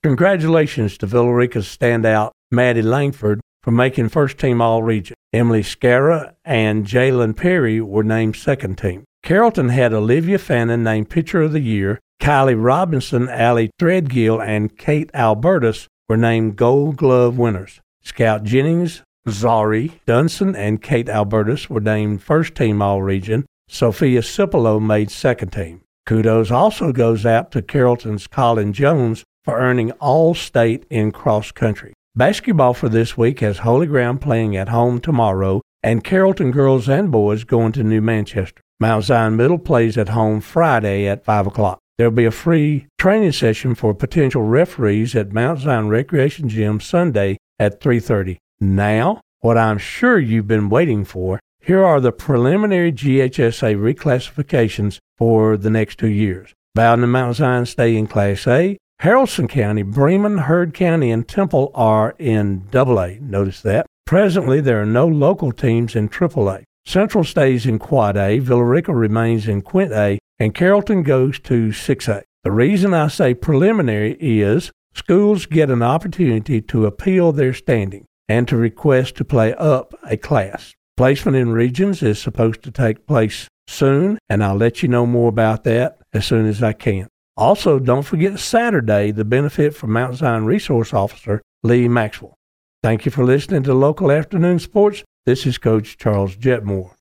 Congratulations to Villarica's standout Maddie Langford for making first-team All-Region. Emily Scarra and Jalen Perry were named second-team. Carrollton had Olivia Fannin named Pitcher of the Year. Kylie Robinson, Allie Threadgill, and Kate Albertus were named Gold Glove winners. Scout Jennings, Zari Dunson, and Kate Albertus were named first-team All-Region. Sophia Cipolo made second-team. Kudos also goes out to Carrollton's Colin Jones for earning All-State in cross-country. Basketball for this week has Holy Ground playing at home tomorrow, and Carrollton girls and boys going to New Manchester. Mount Zion Middle plays at home Friday at 5 o'clock. There will be a free training session for potential referees at Mount Zion Recreation Gym Sunday at 3:30. Now, what I'm sure you've been waiting for, here are the preliminary GHSA reclassifications for the next 2 years. Bowden and Mount Zion stay in Class A. Haralson County, Bremen, Heard County, and Temple are in AA. Notice that. Presently, there are no local teams in AAA. Central stays in Quad A, Villarica remains in Quint A, and Carrollton goes to 6A. The reason I say preliminary is schools get an opportunity to appeal their standing and to request to play up a class. Placement in regions is supposed to take place soon, and I'll let you know more about that as soon as I can. Also, don't forget Saturday, the benefit for Mount Zion Resource Officer Lee Maxwell. Thank you for listening to Local Afternoon Sports. This is Coach Charles Jetmore.